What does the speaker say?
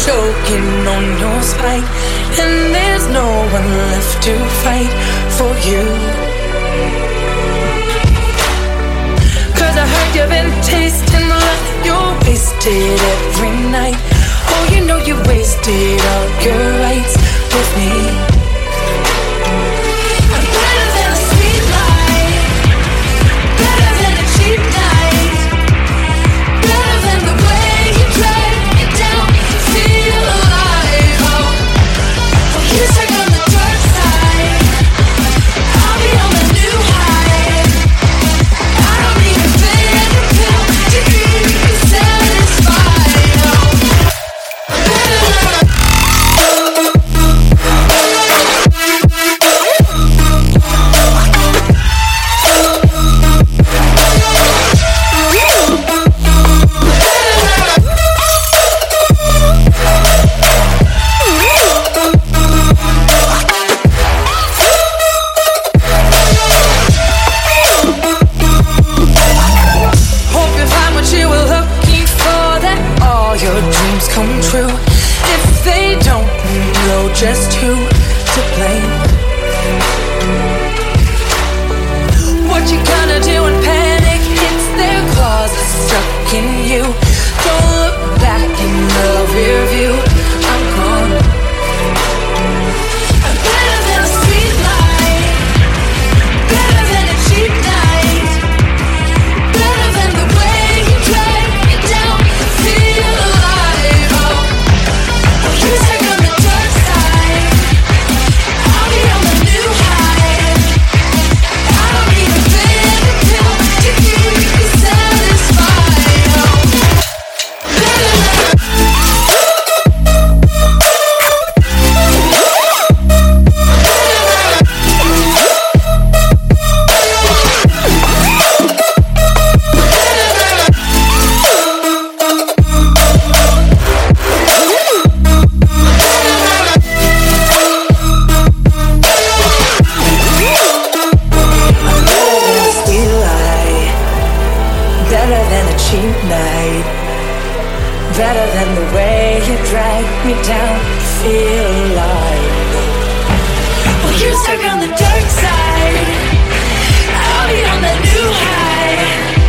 choking on your spite, and there's no one left to fight for you. 'Cause I heard you've been tasting love, you're wasted every night. Oh, you know you wasted all your rights with me. I'm better than a sweet lie, better than a cheap night, better than the way you drag me down, feel alive. Oh, you stuck on the dark side, I'll be on the new high. I don't need a bitter pill to keep you satisfied. I'm better than hope you find what you were looking for, that all your dreams come true. If they don't, know just who to blame. What you gonna do when panic hits? Their claws are stuck in you. Don't look back in the rear view. I'm gone. I'm better than a sweet lie, better than a cheap night, better than the way you drag me down, feel alive. Oh, you stuck on the dark side, I'll be on the new high. I don't need a bitter pill to keep you satisfied. Better than sweet lie, better than a cheap night, better than the way you drag me down, feel alive. Well, you're stuck on the dark side, I'll be on the new high.